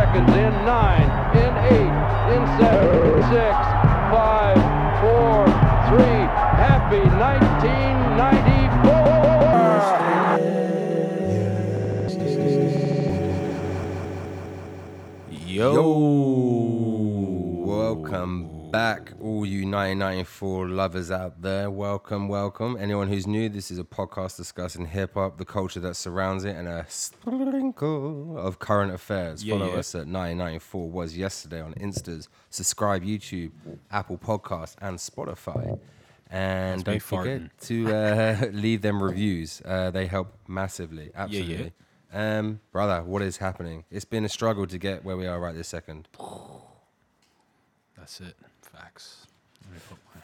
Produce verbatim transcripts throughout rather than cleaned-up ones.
seconds, in nine, in eight, in seven, six, five, four, three. Happy nineteen ninety-four! Yo, welcome back, all you nineteen ninety-four lovers out there. Welcome, welcome. Anyone who's new, this is a podcast discussing hip hop, the culture that surrounds it, and a sprinkle of current affairs. Yeah, Follow yeah. us at nineteen ninety-four was yesterday on Instas. Subscribe YouTube, Apple Podcasts, and Spotify. And That's me don't forget farting. to uh, leave them reviews. Uh, they help massively. Absolutely. yeah. Um, brother, what is happening? It's been a struggle to get where we are right this second. That's it. Facts. Let me put my...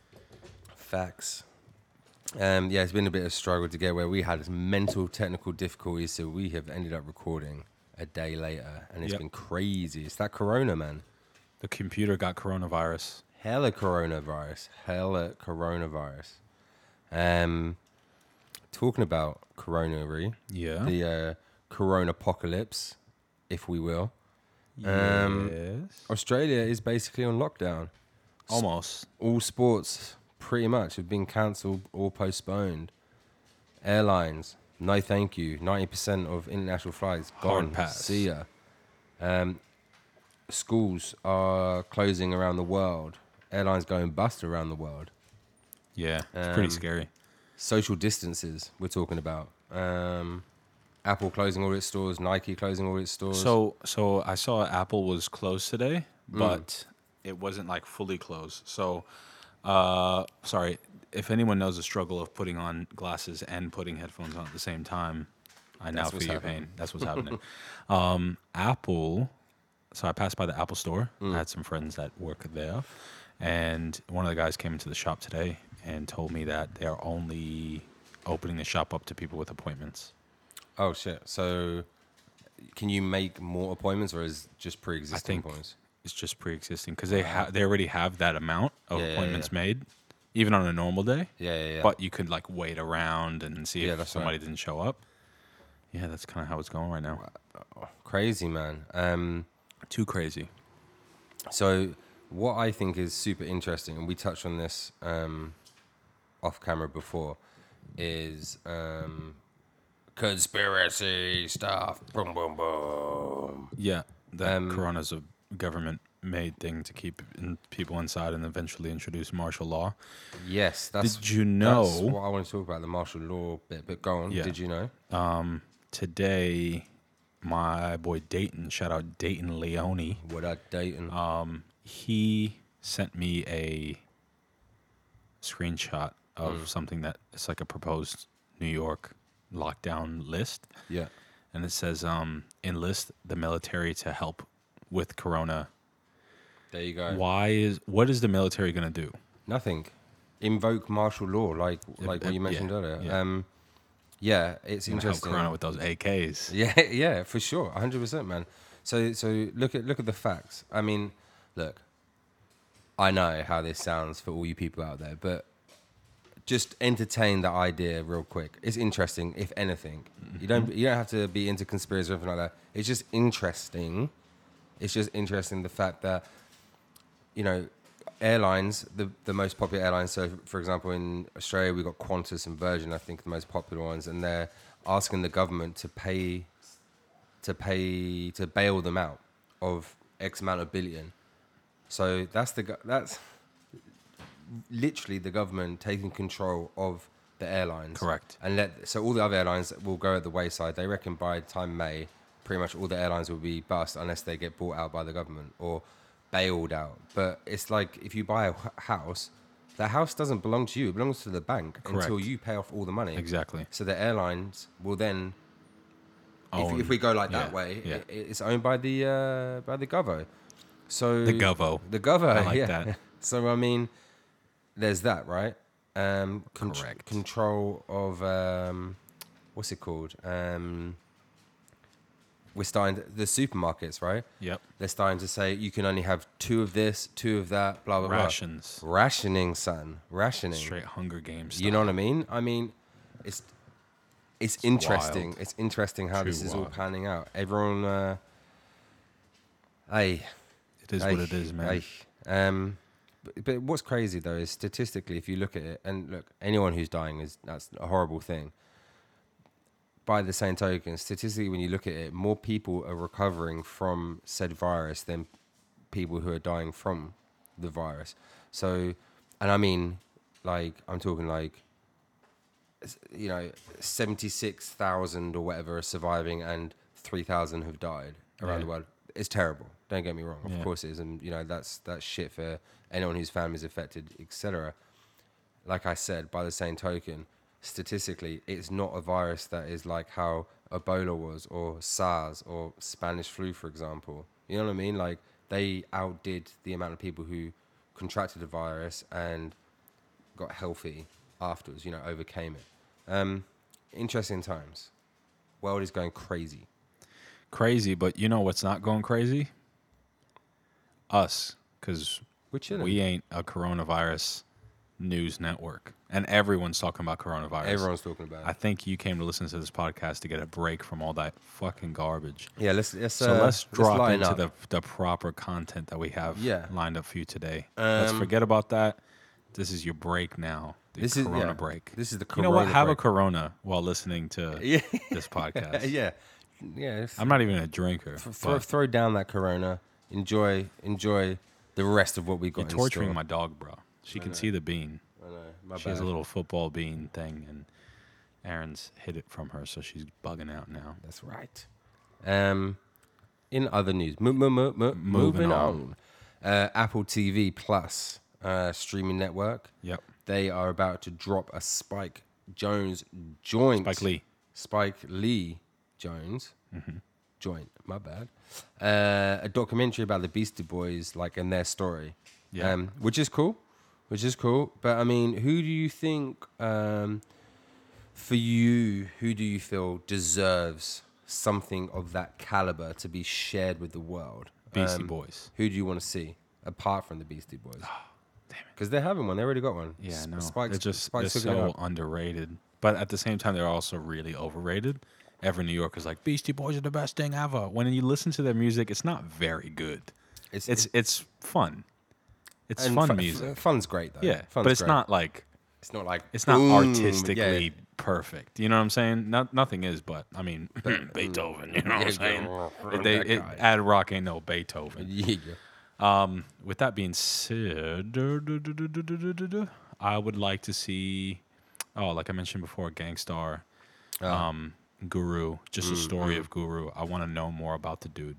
Facts. Um, yeah, it's been a bit of a struggle to get where we had mental technical difficulties, so we have ended up recording a day later, and it's Yep. been crazy. It's that corona, man. The computer got coronavirus. Hella coronavirus. Hella coronavirus. Um, talking about coronary, Yeah. the uh, corona apocalypse, if we will. Um, yes. Australia is basically on lockdown. Almost. All sports pretty much have been cancelled or postponed. Airlines, no thank you. ninety percent of international flights Hard gone. pass. See ya. Um, schools are closing around the world. Airlines going bust around the world. Yeah. It's pretty Um, scary. Social distances we're talking about. Um, Apple closing all its stores. Nike closing all its stores. So, so I saw Apple was closed today, but it wasn't like fully closed. So, uh, sorry. If anyone knows the struggle of putting on glasses and putting headphones on at the same time, I now That's what's feel your happening. pain. That's what's happening. Um, Apple. So I passed by the Apple store. Mm. I had some friends that work there, and one of the guys came into the shop today and told me that they are only opening the shop up to people with appointments. Oh shit! So, can you make more appointments, or is just pre-existing think- appointments? It's just pre-existing because they ha- they already have that amount of Yeah, yeah, appointments yeah. made, even on a normal day. Yeah, yeah, yeah. But you could like wait around and see Yeah, if that's somebody right. didn't show up. Yeah, that's kind of how it's going right now. Crazy, man. Um, Too crazy. so, what I think is super interesting, and we touched on this um, off camera before, is um, conspiracy stuff. Boom, boom, boom. Yeah, that Um, Corona's a government-made thing to keep in, people inside and eventually introduce martial law. Yes, that's. Did you That's know- what I want to talk about, the martial law bit. But go on. Yeah. Did you know? Um, today, my boy Dayton, shout out Dayton Leone, What I dating? um, he sent me a screenshot of Mm. something that it's like a proposed New York lockdown list, yeah. and it says um, enlist the military to help with Corona. There you go. Why is what is the military gonna do? Nothing. Invoke martial law, like If- like what if- you mentioned yeah, earlier. yeah. Um, yeah, it's Gonna help interesting. Corona with those A Ks. Yeah, yeah, for sure, one hundred percent, man. So, so look at look at the facts. I mean, look, I know how this sounds for all you people out there, but just entertain the idea real quick. It's interesting, if anything. You don't you don't have to be into conspiracy or anything like that. It's just interesting. It's just interesting the fact that, you know, airlines, the the most popular airlines. So, for example, in Australia, we've got Qantas and Virgin, I think, the most popular ones, and they're asking the government to pay, to pay to bail them out of X amount of billion. So that's the go- that's literally the government taking control of the airlines. Correct. And let so all the other airlines will go at the wayside. They reckon by the time May, pretty much all the airlines will be bust unless they get bought out by the government or bailed out. But it's like if you buy a h- house, the house doesn't belong to you. It belongs to the bank until Correct. you pay off all the money. Exactly. So the airlines will then, if, Own- if we go like that yeah, way, yeah. it, it's owned by the uh, by the Govo. So The Govo. the Govo, I like yeah. that. So I mean, there's that, right? Um, con- Correct. Control of um, what's it called? Um, we're starting to, the supermarkets, right? Yep. They're starting to say you can only have two of this, two of that, blah blah Rations. blah. Rationing, son. Rationing. Straight Hunger Games. You know what I mean? I mean, it's it's, interesting. wild. It's interesting how Too this is all wild. panning out. Everyone, uh, Aye. It is what it is, man. Aye. Um, but, but what's crazy though is statistically, if you look at it, and look, anyone who's dying is that's a horrible thing. By the same token, statistically, when you look at it, more people are recovering from said virus than people who are dying from the virus. So, and I mean, like, I'm talking like, you know, seventy-six thousand or whatever are surviving and three thousand have died around Yeah. the world. It's terrible. Don't get me wrong. Of Yeah. course it is. And, you know, that's, that's shit for anyone whose family is affected, et cetera. Like I said, by the same token, statistically, it's not a virus that is like how Ebola was or SARS or Spanish flu, for example. You know what I mean? Like, they outdid the amount of people who contracted the virus and got healthy afterwards, you know, overcame it. Um, interesting times. World is going crazy. Crazy, but you know what's not going crazy? Us, because We're chilling. we ain't a coronavirus news network, and everyone's talking about coronavirus. Everyone's talking about it. I think you came to listen to this podcast to get a break from all that fucking garbage. yeah, let's let's So uh, let's drop line into up. the the proper content that we have Yeah. lined up for you today. let's Um, forget about that. This is your break now. The This is- Corona yeah. break. This is the You know what? Corona Have a break. Corona while listening to Yeah, this podcast. yeah, yeah. I'm not even a drinker. Throw, but throw down that Corona. Enjoy, enjoy the rest of what we got. you're in torturing store. my dog, bro. She can see the bean. I know, my She has a bad. little football bean thing, and Aaron's hid it from her, so she's bugging out now. That's right. Um, in other news, mo- mo- mo- mo- moving on. Uh, Apple T V Plus uh, streaming network. Yep. They are about to drop a Spike Jones joint. Spike Lee. Spike Lee Jones joint. My bad. Uh, a documentary about the Beastie Boys, like, and their story. Yeah. Um, which is cool. Which is cool. But I mean, who do you think, um, for you, who do you feel deserves something of that caliber to be shared with the world? Beastie Um, Boys. Who do you want to see apart from the Beastie Boys? Damn it. Because they're having one. They already got one. Yeah, S- no. Spike's, they're just Spike's they're hooking it so up. underrated. But at the same time, they're also really overrated. Every New Yorker's like, Beastie Boys are the best thing ever. When you listen to their music, it's not very good. It's, It's it's fun. It's and fun fu- music. f- Fun's great though. Yeah, Fun's but it's great. not like It's not like it's not boom, artistically yeah. perfect. You know what I'm saying? Not nothing is, but I mean Beethoven. You know what I'm saying? They, That it, guy. Ad Rock ain't no Beethoven. Yeah. Um, with that being said, I would like to see, oh, like I mentioned before, Gangstar, Ah. um, Guru, just Mm, a story of Guru. I want to know more about the dude.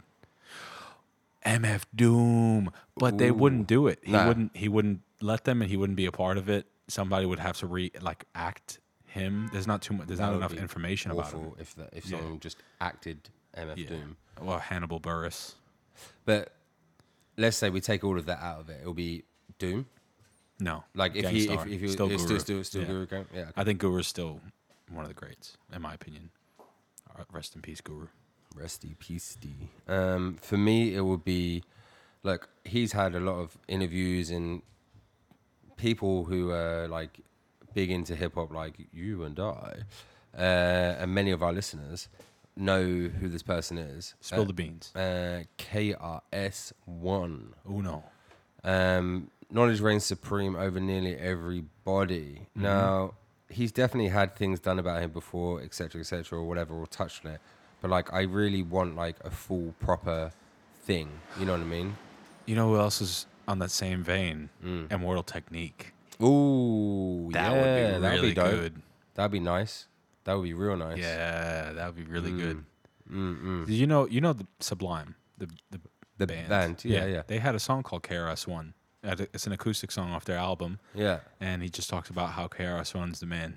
M F Doom, but they wouldn't do it. He Nah. wouldn't. He wouldn't let them, and he wouldn't be a part of it. Somebody would have to re like act him. There's not too much. There's That not would enough be information about him. awful if that, if Yeah. someone just acted M F Yeah. Doom. Well, Hannibal Buress. But let's say we take all of that out of it. It'll be Doom. No, Like if he if, Gangstar. if he still still Guru. still still, still Yeah. Guru Gang. Yeah. Okay. I think Guru's still one of the greats, in my opinion. Uh, Rest in peace, Guru. Resty peace D. Um, for me, it would be, look, he's had a lot of interviews and people who are like big into hip hop, like you and I, uh, and many of our listeners know who this person is. Spill uh, the beans. Uh, K R S One. Uno. Um, knowledge reigns supreme over nearly everybody. Mm-hmm. Now, he's definitely had things done about him before, et cetera, et cetera, or whatever, or touched on it. But like, I really want like a full, proper thing. You know what I mean? You know who else is on that same vein? Mm. Immortal Technique. Ooh, That yeah, would be that'd really be dope. good. That'd be nice. That would be real nice. Yeah, that would be really good. Mm-mm. Did you know? You know the Sublime, the the, The band. band, yeah, yeah. They had a song called K R S One. It's an acoustic song off their album, Yeah. and he just talks about how K R S One's the man.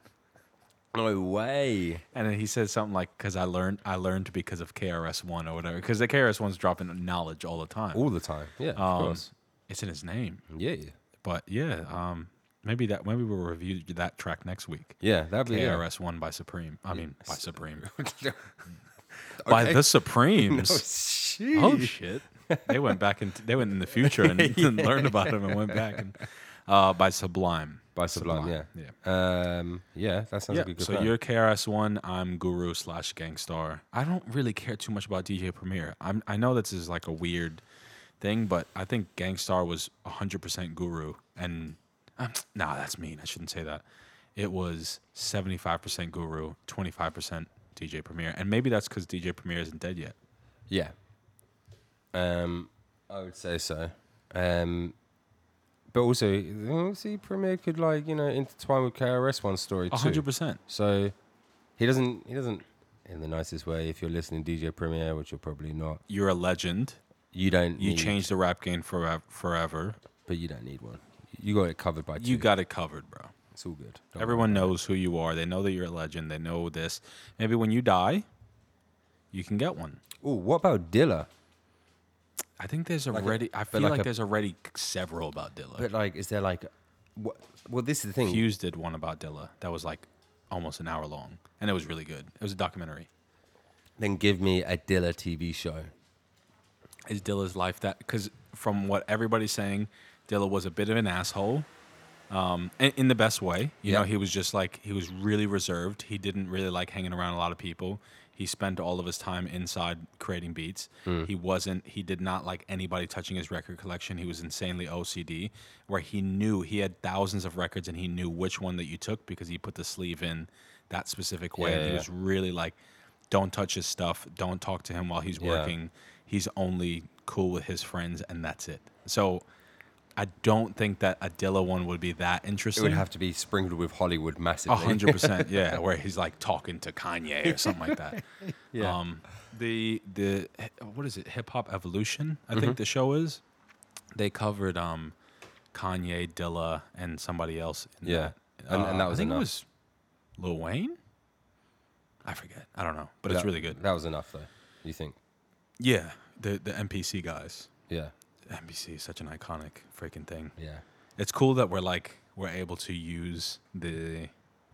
No way. And then he says something like, "Cause I learned, I learned because of K R S One or whatever. Because the K R S One's dropping knowledge all the time. All the time. Yeah, of Um, course. It's in his name. Yeah. But yeah, um, maybe that maybe we'll review that track next week. Yeah, that'd be K yeah. R S One by Supreme. I mean, by Supreme. Okay. By the Supremes. No, shit. Oh shit! They went back and they went in the future and, and learned about him and went back and uh, by Sublime. By Sublime, Sublime, yeah. Yeah. Um, yeah, that sounds Yeah. like a good So plan. you're K R S One. I'm Guru slash Gangstar. I don't really care too much about D J Premier. I'm. I know this is like a weird thing, but I think Gangstar was one hundred percent Guru, and uh, nah, that's mean. I shouldn't say that. It was seventy-five percent Guru, twenty-five percent D J Premier, and maybe that's because D J Premier isn't dead yet. Yeah. Um, I would say so. Um, but also, you know, see, Premier could like you know intertwine with K R S One's story too. one hundred percent. So he doesn't. He doesn't. In the nicest way, if you're listening to D J Premier, which you're probably not, You're a legend. you don't. You need, changed the rap game forever. Forever. but you don't need one. You got it covered by two. You got it covered, bro. It's all good. Don't Everyone worry about knows who you are. They know that you're a legend. They know this. Maybe when you die, you can get one. it. Ooh, what about Dilla? I think there's Like a- already. I but feel like like, a- there's already several about Dilla. But like, is there like, what? Well, this is the thing. Fuse did one about Dilla that was like almost an hour long, and it was really good. It was a documentary. Then give me a Dilla T V show. Is Dilla's life that? Because from what everybody's saying, Dilla was a bit of an asshole, um, in, in the best way. You Yeah. know, he was just like he was really reserved. He didn't really like hanging around a lot of people. He spent all of his time inside creating beats. He wasn't. He did not like anybody touching his record collection. He was insanely O C D, where he knew he had thousands of records and he knew which one that you took because he put the sleeve in that specific way. Yeah, and he yeah. was really like, don't touch his stuff. Don't talk to him while he's Yeah. working. He's only cool with his friends, and that's it. So I don't think that a Dilla one would be that It interesting. would have to be sprinkled with Hollywood A massively. hundred percent, yeah. Where he's like talking to Kanye or something like that. Yeah. Um, the the what is it? Hip Hop Evolution, I Mm-hmm. think the show is. They covered um, Kanye, Dilla, and somebody else. In Yeah. that. And- and that Uh, was I think enough. it was Lil Wayne. I forget. I don't know, but it's That- really good. That was enough, though. You think? Yeah, the the N P C guys. Yeah. N P C is such an iconic freaking thing. Yeah. It's cool that we're like we're able to use the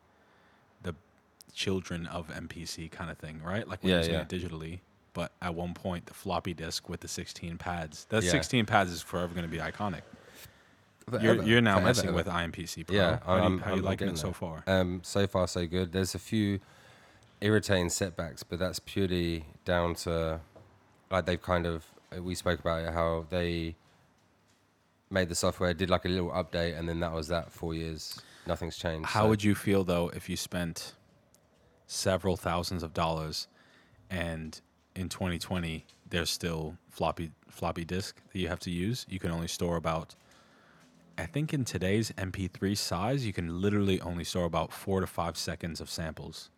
the children of M P C kind of thing, right? Like we're Yeah, using yeah. it digitally. But at one point, the floppy disk with the sixteen pads, that Yeah. sixteen pads is forever going to be iconic. You're, Forever. you're now Forever, messing ever. with I M P C Pro. Yeah. how, do you, I'm- how you I'm liking getting it so there. far? Um, so far, so good. There's a few irritating setbacks, but that's purely down to like they've kind of we spoke about it how they made the software, did like a little update, and then that was that. Four years, nothing's changed. How so- would you feel though if you spent several thousands of dollars and in twenty twenty there's still floppy floppy disk that you have to use? You can only store about, I think in today's M P three size, you can literally only store about four to five seconds of samples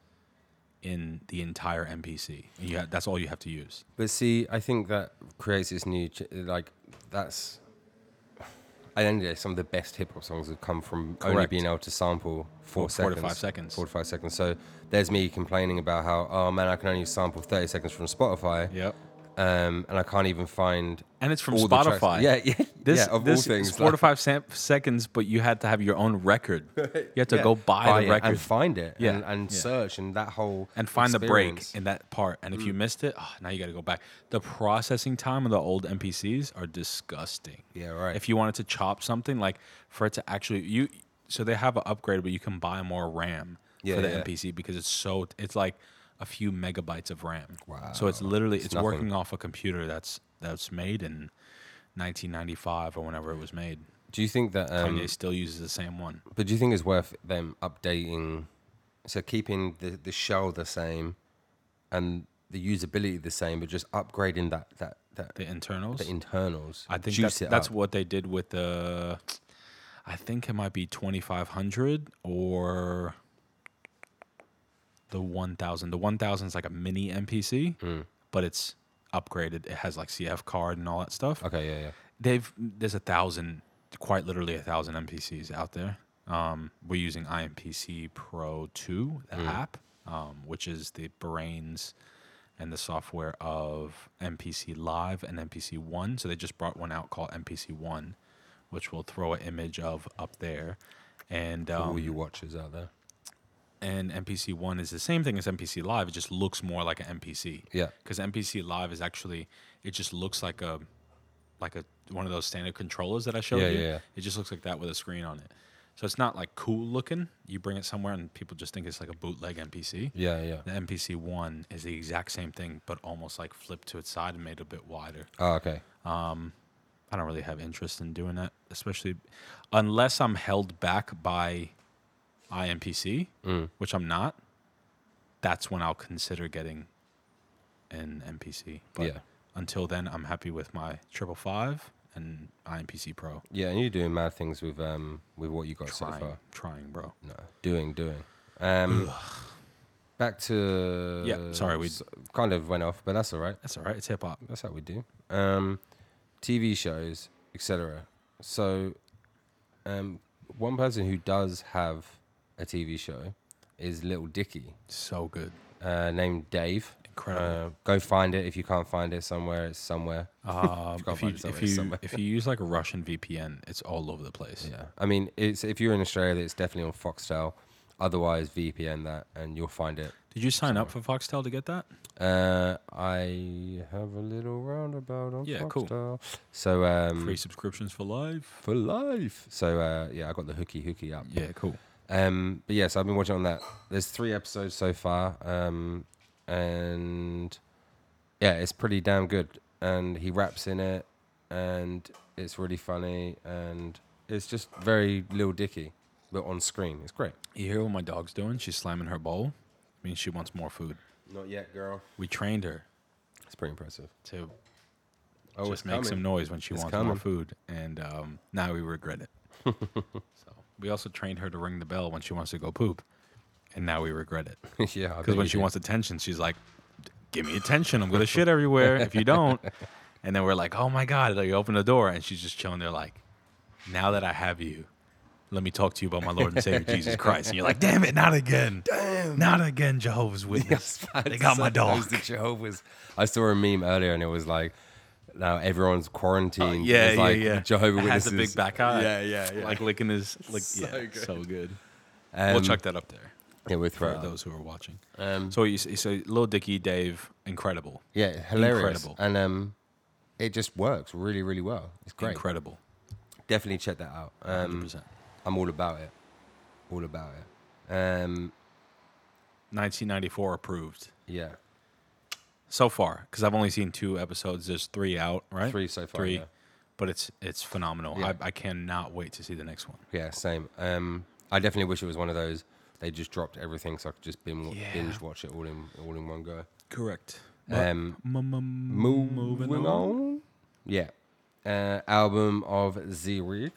in the entire M P C. And you ha- that's all you have to use. But see, I think that creates this new ch- like that's. At the end of the day, some of the best hip hop songs have come from only Correct. being able to sample four, Four- four to seconds, five seconds. Four to five seconds. So there's me complaining about how, oh man, I can only sample thirty seconds from Spotify, Yep. um, and I can't even find. And it's from all the tracks. Spotify. Yeah, yeah, This, yeah. Of this all things, is four like- to five sam- seconds, but you had to have your own record. You had to yeah, go buy, the it record and find it, Yeah, and, and yeah. search, and that whole and find the break experience. in that part. And if you missed it, oh, now you got to go back. The processing time of the old M P Cs are disgusting. Yeah, right. If you wanted to chop something, like for it to actually you, so they have an upgrade, but you can buy more RAM Yeah, for the yeah. M P C because it's so it's like a few megabytes of RAM. Wow. So it's literally It's it's, nothing. working off a computer that's that's made in nineteen ninety-five or whenever it was made. Do you think that? Um, Kanye still uses the same one. But do you think it's worth them updating, so keeping the, the shell the same, and the usability the same, but just upgrading that that that The internals. the internals? I think juice that's, it that's up. what they did with the. I think it might be twenty-five hundred or the one thousand. The one thousand is like a mini M P C, Mm. but it's upgraded. It has like C F card and all that stuff. Okay, yeah, yeah. They've there's a thousand, quite literally a thousand M P Cs out there. Um, we're using I M P C Pro two, the Mm. app, um, which is the brains and the software of M P C Live and M P C One. So they just brought one out called M P C One, which we'll throw an image of up there. And For all um, you watchers out there. and M P C One is the same thing as M P C Live. It just looks more like an M P C. Yeah. Because M P C Live is actually, it just looks like a, like a one of those standard controllers that I showed Yeah, you. yeah, yeah. It just looks like that with a screen on it. So it's not like cool looking. You bring it somewhere and people just think it's like a bootleg M P C. Yeah, yeah. The M P C one is the exact same thing, but almost like flipped to its side and made it a bit wider. Oh, okay. Um, I don't really have interest in doing that, especially unless I'm held back by I M P C, Mm. which I'm not. That's when I'll consider getting an M P C. But Yeah. until then, I'm happy with my triple five and I M P C Pro. Yeah, and you're doing mad things with um with what you got so Trying, far. trying, bro. No, doing, doing. Um, back to Yeah, sorry, we- s- kind of went off, but that's all right. That's all right. It's hip hop. That's how we do. Um, T V shows, et cetera. So, um, one person who does have a T V show is Little Dicky, So good. uh, named Dave. Incredible. Uh, go find it if you can't find it somewhere. It's somewhere. Um, you can't if you find it somewhere, if it's you somewhere. if you use like a Russian V P N, it's all over the place. Yeah, I mean, it's if you're in Australia, it's definitely on Foxtel. Otherwise, V P N that, and you'll find it. Did you sign up for Foxtel to get that? Uh, I have a little roundabout on Yeah, Foxtel. cool. So um, Free subscriptions for life. for life. So uh, yeah, I got the hooky hooky up. Yeah, cool. Um, but yes, I've been watching on that. There's three episodes so far, um, and yeah, it's pretty damn good. And he raps in it, and it's really funny, and it's just very Lil Dicky, but on screen. It's great. You hear what my dog's doing? She's slamming her bowl. Means she wants more food. Not yet, girl. We trained her It's pretty impressive. to Oh, just it's make coming. some noise when she It's wants more coming. food, and um, now we regret it. So we also trained her to ring the bell when she wants to go poop, and now we regret it Yeah, I because bet when you she do. wants attention, she's like, "Give me attention! I'm gonna shit everywhere if you don't." And then we're like, "Oh my god!" Like, you open the door, and she's just chilling there, like, "Now that I have you, let me talk to you about my Lord and Savior Jesus Christ." And you're like, "Damn it, not again! Damn, not again, Jehovah's Witness. They got my dog." The Jehovah's. I saw a meme earlier, and it was like, now everyone's quarantined. yeah, It's like yeah, yeah. Jehovah It has Witnesses. a big back eye. Yeah, yeah, yeah. Like licking his, like, So yeah, good. so good. Um, We'll chuck that up there Yeah, we'll for throw it up. those who are watching. Um, So you s- so Lil Dicky, Dave, incredible, yeah, hilarious. incredible. And um, it just works really, really well. It's great. incredible, Definitely check that out. hundred Um, percent. I'm all about it. All about it. Um, nineteen ninety-four approved yeah, so far because I've only seen two episodes. There's three out, right? three so far. Three, Yeah. but it's it's phenomenal. Yeah. I, I cannot wait to see the next one. Yeah, same. Um, I definitely wish it was one of those. They just dropped everything, so I could just binge, Yeah. binge watch it all in all in one go. Correct. Um, Moving moving on. Yeah. Uh, album of Zurich.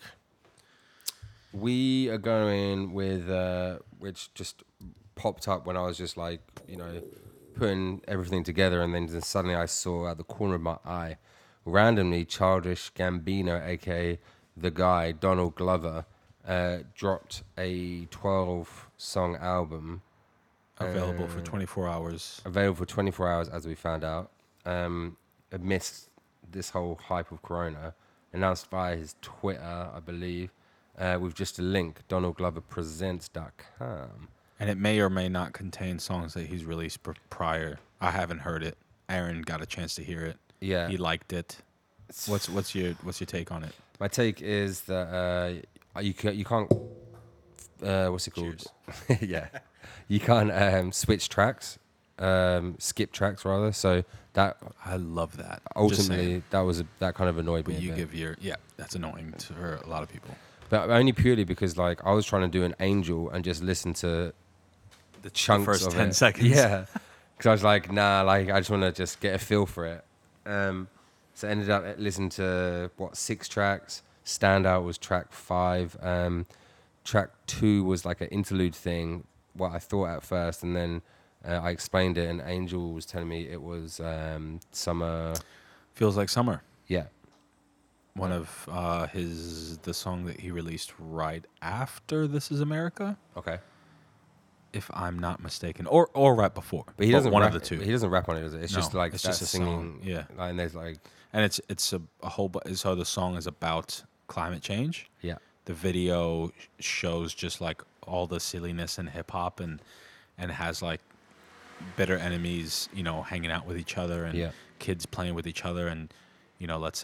We are going with uh, which just popped up when I was just like, you know, putting everything together, and then just suddenly I saw at the corner of my eye, randomly, Childish Gambino, aka the guy Donald Glover, uh, dropped a twelve song album Available for uh, twenty-four hours. available for twenty-four hours, as we found out, um, amidst this whole hype of Corona, announced via his Twitter, I believe, uh, with just a link, donald glover presents dot com. And it may or may not contain songs that he's released pr- prior. I haven't heard it. Aaron got a chance to hear it. Yeah. He liked it. What's what's your what's your take on it? My take is that uh, you, can, you can't, uh, what's it called? Yeah. You can't um, switch tracks, um, skip tracks rather. So that I love that. Just ultimately, saying. that was a, that kind of annoyed me. But a you bit. give your yeah, that's annoying to for a lot of people. But only purely because like I was trying to do an Angel and just listen to The chunks first of ten it. seconds. Yeah, because I was like, nah, like I just want to just get a feel for it. Um, so I ended up listening to what six tracks. Standout was track five. Um, track two was like an interlude thing. What I thought at first, and then uh, I explained it, and Angel was telling me it was um, summer. Feels like summer. Yeah, One of uh, his the song that he released right after This Is America, okay. if I'm not mistaken, or or right before. But he doesn't one rap, of the two. He doesn't rap on it, does it? It's No, just like it's that just a singing. song, yeah. like, and there's like And it's it's a, a whole. bu- So the song is about climate change. yeah. The video sh- shows just like all the silliness in hip hop, and and has like bitter enemies, you know, hanging out with each other, and Yeah. kids playing with each other, and you know, let's say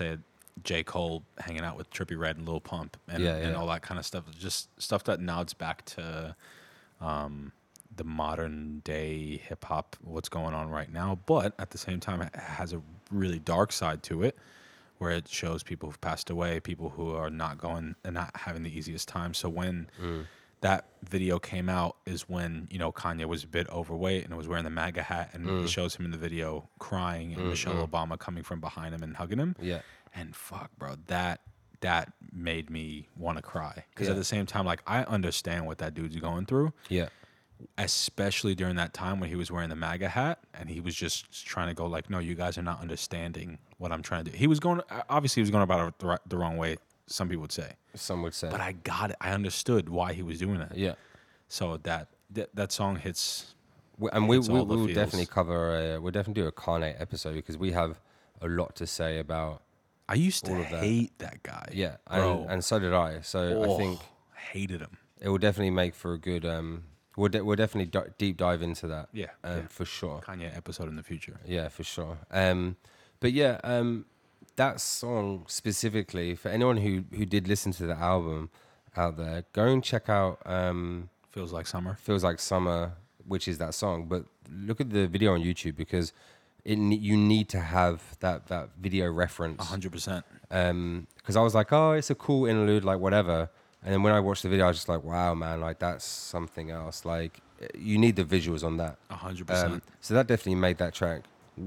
J. Cole hanging out with Trippie Redd and Lil Pump and, Yeah, and yeah. all that kind of stuff. Just stuff that nods back to um, the modern day hip hop, what's going on right now. But at the same time, it has a really dark side to it, where it shows people who've passed away, people who are not going and not having the easiest time. So when Mm. that video came out is when, you know, Kanye was a bit overweight and was wearing the MAGA hat, and Mm. it shows him in the video crying and Michelle Obama coming from behind him and hugging him. Yeah. And fuck, bro, that that made me want to cry. Because Yeah. at the same time, like, I understand what that dude's going through, Yeah. especially during that time when he was wearing the MAGA hat and he was just trying to go like, no, you guys are not understanding what I'm trying to do. He was going, obviously he was going about it the, right, the wrong way, some people would say. Some would say. But I got it. I understood why he was doing that. Yeah. So that that, that song hits. We, and we, It's we, all the we will feels. definitely cover a, we'll definitely do a Kanye episode because we have a lot to say about, I used to all of that. hate that guy. yeah, bro. and, and so did I. So Oh, I think hated him. it will definitely make for a good, um, we'll, de- we'll definitely di- deep dive into that. Yeah, um, yeah. For sure. Kanye episode in the future. Yeah, for sure. Um, but yeah, um, that song specifically, for anyone who, who did listen to the album out there, go and check out um, Feels like summer. Feels Like Summer, which is that song. But look at the video on YouTube because it ne- you need to have that, that video reference. A hundred percent. Um, because I was like, oh, it's a cool interlude, like whatever. And then when I watched the video, I was just like, wow, man, like that's something else. Like you need the visuals on that. A hundred Um, percent. so that definitely made that track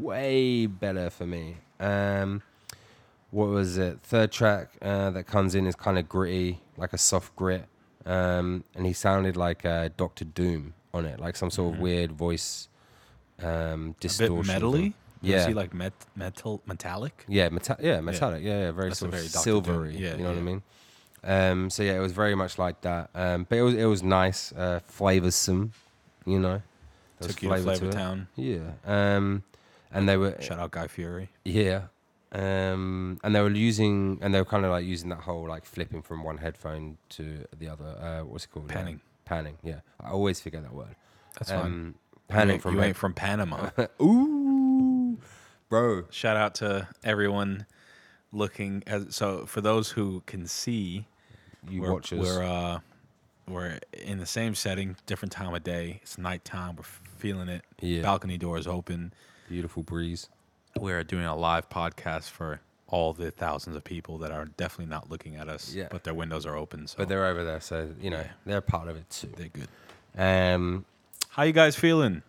way better for me. Um, what was it? Third track uh, that comes in is kind of gritty, like a soft grit. Um, and he sounded like uh, Doctor Doom on it, like some sort of weird voice um, A bit distortion. metally. Yeah. Is he like met, metal metallic? Yeah, meta- yeah, metallic. Yeah, yeah, very That's a sort of very Doctor silvery. Doom. Yeah, you know what I yeah. mean? Um, so yeah, it was very much like that. Um, but it was it was nice, uh, flavoursome. You know, there was Took you to flavour Flavor it. Town. Yeah. Um, and they were Shout out Guy Fieri. yeah. Um, and they were using and they were kind of like using that whole like flipping from one headphone to the other. Uh, what's it called? Uh, Panning. panning. Yeah, I always forget that word. That's fine. Um, You panning ain't, from you head- ain't from Panama. Ooh, bro. Shout out to everyone looking at. So for those who can see, You we're, watch us. we're uh, we're in the same setting, different time of day. It's nighttime. We're feeling it. Yeah. Balcony doors open. Beautiful breeze. We're doing a live podcast for all the thousands of people that are definitely not looking at us, Yeah. but their windows are open. So But they're over there, so you know Yeah. they're part of it too. they're good. Um, How you guys feeling?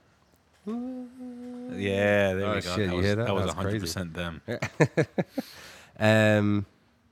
Yeah, there Oh, we go. shit, you was, hear that? That was That's one hundred percent them. um,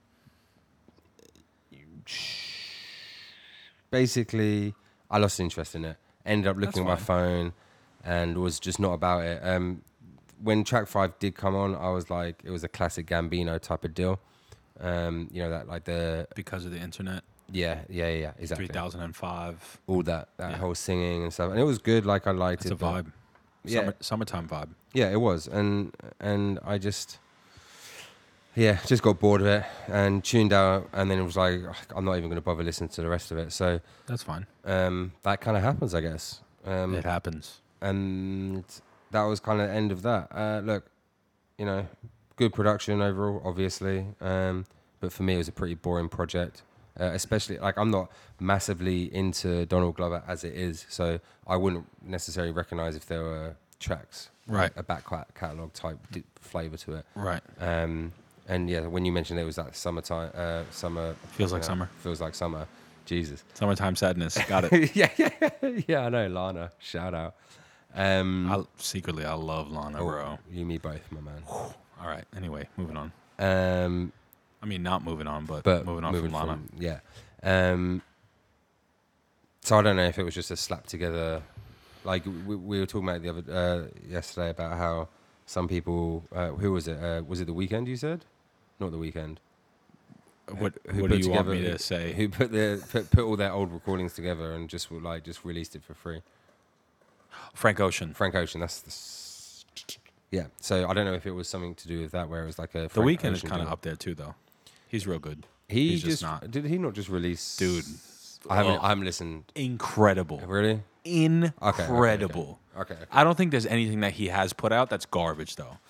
basically, I lost interest in it. Ended up looking at my fine. phone, and was just not about it. Um, when track five did come on, I was like, it was a classic Gambino type of deal. Um, you know that like the Because of the internet, yeah yeah yeah exactly three thousand five. all that that Yeah. whole singing and stuff, and it was good. Like I liked It's it. a but- vibe. Yeah. Summer, summertime vibe. Yeah, it was, and and I just, yeah, just got bored of it and tuned out, and then it was like, "Ugh, I'm not even going to bother listening to the rest of it. So That's fine. um, that kind of happens, I guess. Um, It happens. and that was kind of the end of that. Uh, look, you know, good production overall, obviously, um, but for me, it was a pretty boring project. Uh, especially, like, I'm not massively into Donald Glover as it is, so I wouldn't necessarily recognize if there were tracks, Right. a back catalog type di- flavor to it. Right. Um, and yeah, when you mentioned it was that summertime, uh, summer Feels like you know, summer. feels like summer. Jesus. Summertime sadness. Got it. yeah, yeah, yeah. I know, Lana. Shout out. Um, I, secretly, I love Lana, oh, bro. you, me both, my man. All right. Anyway, moving on. Um, I mean, not moving on, but, but moving on from Lana. yeah. Um, so I don't know if it was just a slap together. Like we, we were talking about the other uh, yesterday about how some people. Uh, who was it? Uh, was it the Weekend? You said, not the Weekend. What, Who what do put you want me together- to say? Who put their put, put all their old recordings together and just like just released it for free? Frank Ocean. Frank Ocean. That's the. s- Yeah. So I don't know if it was something to do with that, where it was like a. The Frank Weeknd is Ocean kind of deal. up there too, though. He's real good. He He's just, just not. did he not just release? Dude. I haven't. Oh. I haven't listened. Incredible. Really? Incredible. Okay. Okay. I don't think there's anything that he has put out that's garbage, though.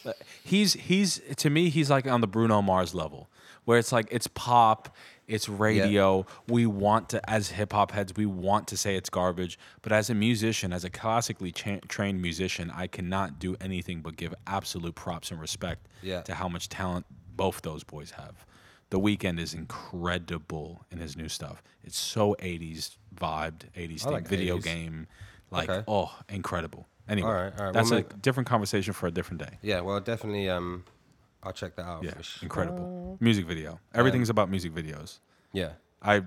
Uh, He's he's to me he's like on the Bruno Mars level, where it's like it's pop, it's radio. We want to, as hip hop heads, we want to say it's garbage. But as a musician, as a classically cha- trained musician, I cannot do anything but give absolute props and respect Yeah. to how much talent both those boys have. The Weeknd is incredible in his new stuff. It's so eighties vibed, eighties I thing, like video eighties. game, like Okay. oh, incredible. Anyway, All right, all right. that's Well, a ma- different conversation for a different day. Yeah, well, definitely. Um, I'll check that out. Yeah, for sure. incredible music video. Everything's about music videos. Yeah, I,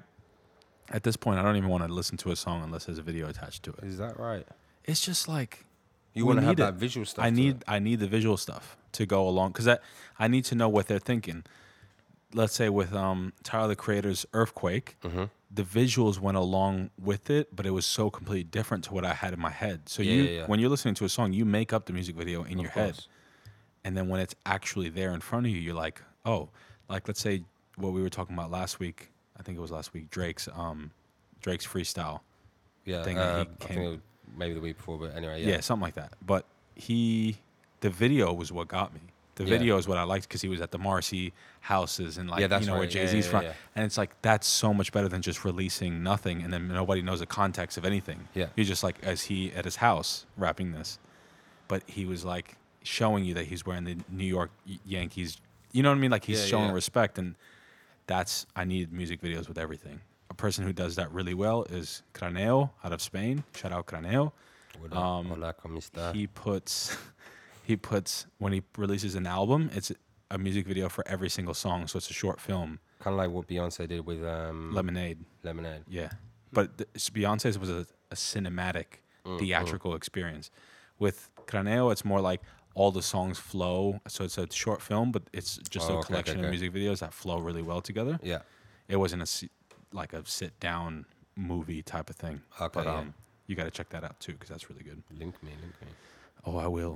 at this point, I don't even want to listen to a song unless there's a video attached to it. is that right? It's just like You we want to have need that it. visual stuff. I to need it. I need the visual stuff to go along because I I need to know what they're thinking. Let's say with um Tyler the Creator's Earthquake, Mm-hmm. the visuals went along with it, but it was so completely different to what I had in my head. So Yeah, you yeah, yeah. when you're listening to a song, you make up the music video in Of your head. course. And then when it's actually there in front of you, you're like, oh, like let's say what we were talking about last week. I think it was last week. Drake's um, Drake's freestyle. Yeah, thing that uh, he I think came- it was maybe the week before, but anyway, Yeah. yeah. something like that. But he, the video was what got me. The Yeah. video is what I liked because he was at the Marcy houses and like Yeah, that's you know where right. Yeah, Jay Z's yeah, from, yeah. and it's like that's so much better than just releasing nothing and then nobody knows the context of anything. Yeah. He's just like as he at his house rapping this, but he was like showing you that he's wearing the New York Y- Yankees. You know what I mean? Like he's Yeah, showing yeah. respect, and that's I need music videos with everything. A person who does that really well is Craneo out of Spain. Shout out Craneo. What up? Um, Hola, ¿cómo está? He puts he puts when he releases an album, it's a music video for every single song. So it's a short film. Kind of like what Beyonce did with um, Lemonade. Lemonade. Yeah. But the, Beyonce's was a, a cinematic, Mm, theatrical experience. With Craneo, it's more like all the songs flow. So it's a short film, but it's just Oh, a okay, collection okay, of okay. music videos that flow really well together. Yeah. It wasn't a si- like a sit down movie type of thing. Okay, But yeah. um, you got to check that out too because that's really good. Link me, link me. Oh, I will.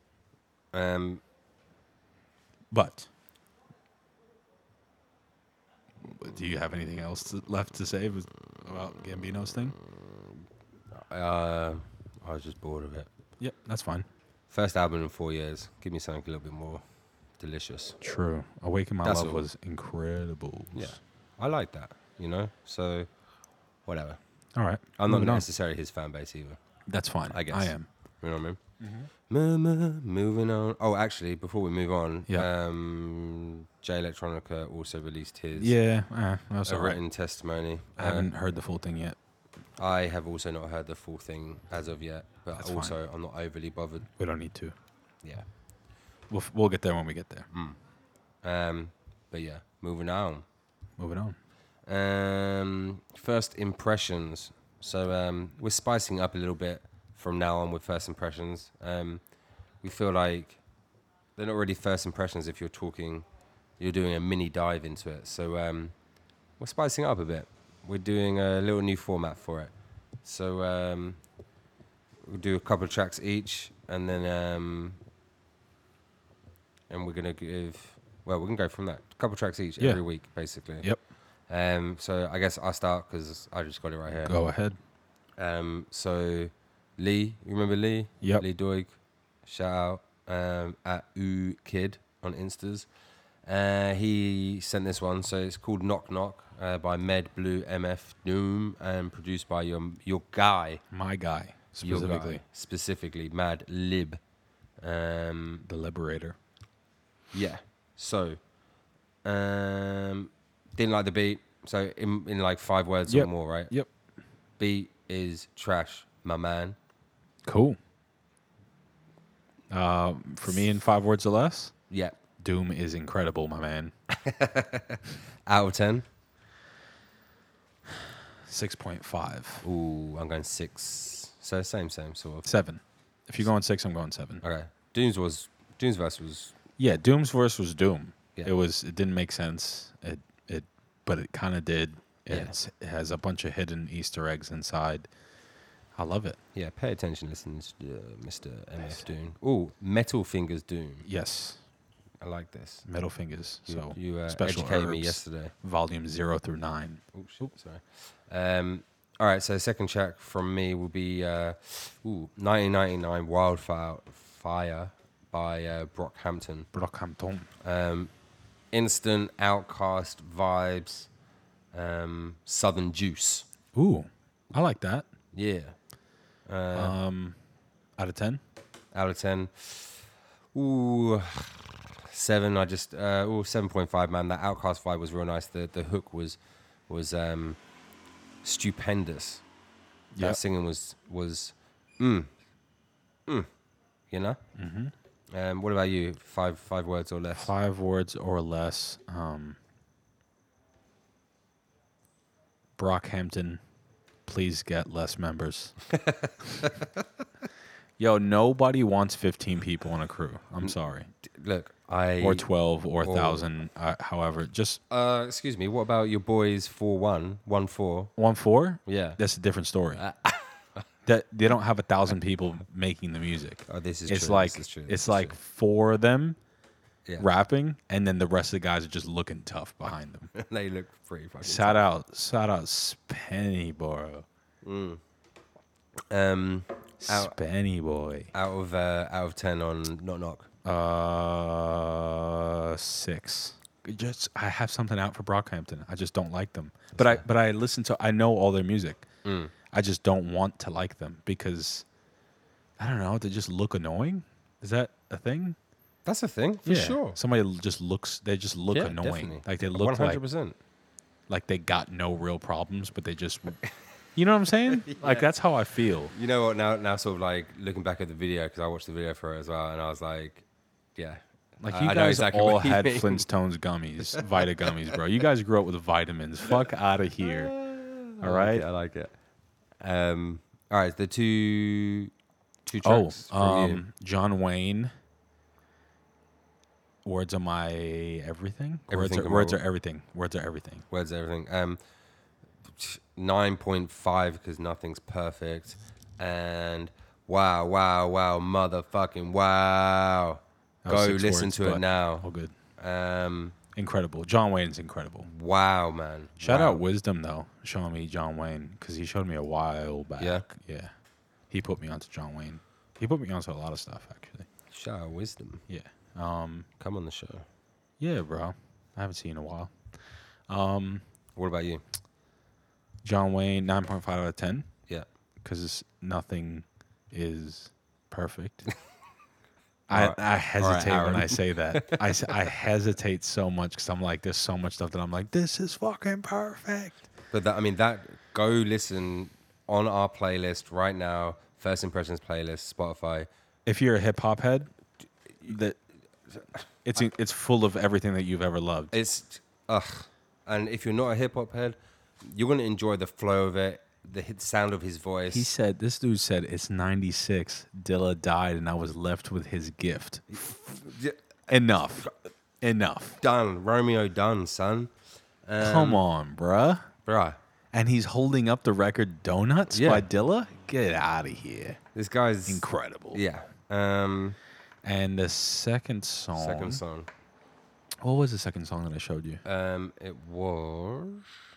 Um, But do you have anything else to, left to say with- about Gambino's thing? uh, I was just bored of it. Yep, that's fine. First album in four years. Give me something a little bit more delicious. True. Awaken My That's Love all. was incredible. Yeah. I like that, you know? So, whatever. All right. I'm not moving on. necessarily his fan base either. That's fine. I guess. I am. You know what I mean? Mama, moving on. Oh, actually, before we move on, Yeah. um, Jay Electronica also released his Yeah. Uh, that's a all right. written testimony. I haven't Um, heard the full thing yet. I have also not heard the full thing as of yet, but That's also I'm not overly bothered. We don't need to. Yeah. We'll f- we'll get there when we get there. Um, but yeah, moving on. Moving on. Um, first impressions. So um, we're spicing up a little bit from now on with first impressions. Um, we feel like they're not really first impressions if you're talking, you're doing a mini dive into it. So um, we're spicing up a bit. We're doing a little new format for it. So um, we'll do a couple of tracks each, and then um, and we're gonna give. Well, we can go from that. A couple of tracks each Yeah. every week, basically. Yep. Um, so I guess I'll start because I just got it right here. Go ahead. Um, so Lee, you remember Lee? Yep. Lee Doig, shout out um, at Oo Kid on Instas. Uh, he sent this one, so it's called Knock Knock uh, by Med Blue M F Doom and produced by your your guy, My guy your specifically, guy, specifically Mad Lib. Um, the Liberator. Yeah. So, um, didn't like the beat. So in in like five words Yep. or more, right? Yep. Beat is trash, my man. Cool. Uh, for me, in five words or less, Yeah. Doom is incredible, my man. Out of ten. Six point five. Ooh, I'm going six. So same, same sort of. Seven. If you're going six, I'm going seven. Okay. Doom's was Doom's verse was Yeah, Doom's verse was Doom. Yeah. It was. It didn't make sense. It. It. But it kind of did. Yeah. It's, it has a bunch of hidden Easter eggs inside. I love it. yeah. Pay attention, listen to uh, Mister M F Doom. Ooh, Metal Fingers Doom. Yes. I like this. Middle fingers. You, So you uh, special educated me herbs. yesterday. volume zero through nine. Oh shit, sorry. Um, all right, so second track from me will be uh, ooh, nineteen ninety-nine Wildfire Fire by uh, Brockhampton. Brockhampton. Um, instant Outcast vibes. Um, Southern Juice. Ooh, I like that. Yeah. Uh, Um, out of ten. out of ten. Ooh, seven. I just uh, ooh seven point five. Man, that Outcast vibe was real nice. The the hook was was um, stupendous. That Yep. singing was was mm, mm, you know. Mm-hmm. Um, what about you? Five five words or less. Five words or less. Um, Brockhampton, please get less members. Yo, nobody wants fifteen people in a crew. I'm sorry. Look, I Or twelve or or- one thousand. Uh, however, just Uh, excuse me. What about your boys? Four one one four. one four? Yeah. That's a different story. that They don't have a thousand people making the music. Oh, this is it's true. like this is true. it's this is like true. four of them Yeah. rapping, and then the rest of the guys are just looking tough behind them. They look pretty fucking. Shout out, shout out, Spenny Boy, Um, out Spenny Boy. out of uh, out of ten on Knock Knock. Uh, six. Just I have something out for Brockhampton. I just don't like them. But I but I listen to I know all their music. Mm. I just don't want to like them because I don't know. They just look annoying. Is that a thing? That's a thing for sure. Somebody l- just looks. They just look Yeah, annoying. definitely. Like they One look hundred like percent. like they got no real problems, but they just. You know what I'm saying? Like that's how I feel. You know what? Now, now, sort of like looking back at the video because I watched the video for it as well, and I was like, yeah, Like I- you I know guys exactly all what you had mean. Flintstones gummies, Vita gummies, bro. You guys grew up with vitamins. Fuck out of here. All right. I like it. Um, all right, the two two Oh, tracks from you. um, John Wayne. Words are my everything. Everything words are, Come words Over. are everything. Words are everything. Words, everything. Um, nine point five because nothing's perfect, and wow, wow, wow, motherfucking wow. That was Go six listen words, to it but now. All good. Um, Incredible. John Wayne's incredible. wow, man. Shout wow. out Wisdom though, showing me John Wayne because he showed me a while back. Yeah? Yeah. He put me onto John Wayne. He put me onto a lot of stuff actually. Shout out Wisdom. Yeah. Um. Come on the show. Yeah, bro. I haven't seen you in a while. Um. What about you? John Wayne, nine point five out of ten. Yeah. Because nothing is perfect. All I, right. I hesitate Aaron. when I say that. I, s- I hesitate so much because I'm like, there's so much stuff that I'm like, this is fucking perfect. But that, I mean, that go listen on our playlist right now. First Impressions playlist, Spotify. If you're a hip hop head, that it's it's full of everything that you've ever loved. It's ugh. And if you're not a hip hop head, you're gonna enjoy the flow of it, the hit sound of his voice. He said, this dude said, it's ninety-six. Dilla died and I was left with his gift. Yeah, Enough. Enough. done, Romeo done, son. Um, Come on, bruh. bruh. And he's holding up the record Donuts Yeah. by Dilla? Get out of here. This guy's Incredible. Yeah. Um, And the second song. second song. What was the second song that I showed you? Um, it was.